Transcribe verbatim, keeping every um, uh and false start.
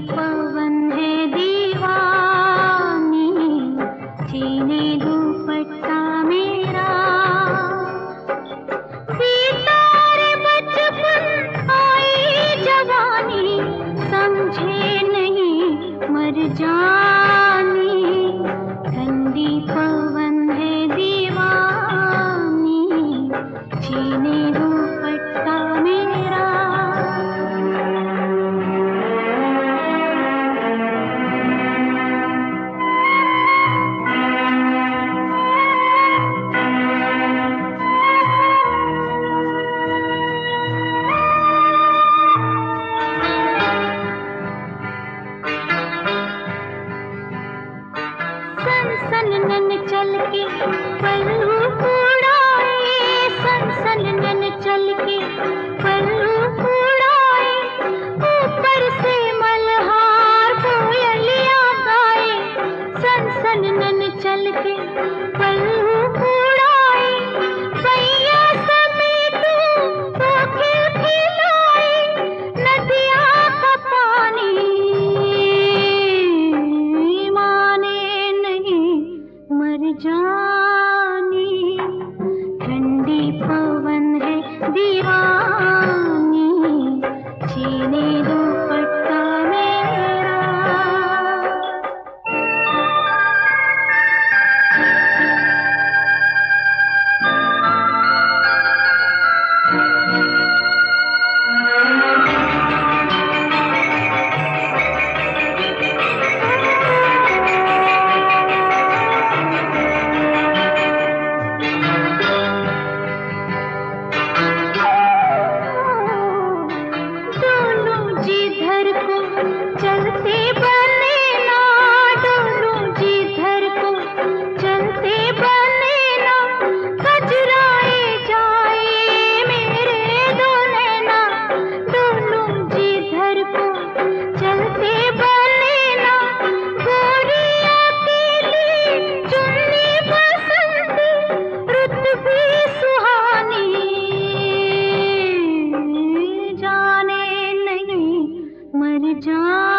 पवन है दीवानी, छीने दुपट्टा मेरा। सितारे बचपन आई जवानी, समझे नहीं मर जानी। ठंडी पवन है दीवानी, छीने दुपट्टा मेरा। सनसन चल के पल्लू उड़ाए, सनसन चल के पल्लू उड़ाए। ऊपर से मल्हार कोयलियां गाए, सनसन चल के पल्लू उड़ाए। पैया समेटू तो खिल खिलाए, नदिया का पानी मर जानी। ठंडी पवन है दीवानी, छीने दुपट्टा मेरा। चलते बने ना डोलू जिधर को, चलते बने ना। कजराए जाए मेरे दो नैना, डोलू जिधर को, चलते बने ना। गोरी अकेली चुन्नी बसंती, रुत भी सुहानी, जाने नहीं मर जा।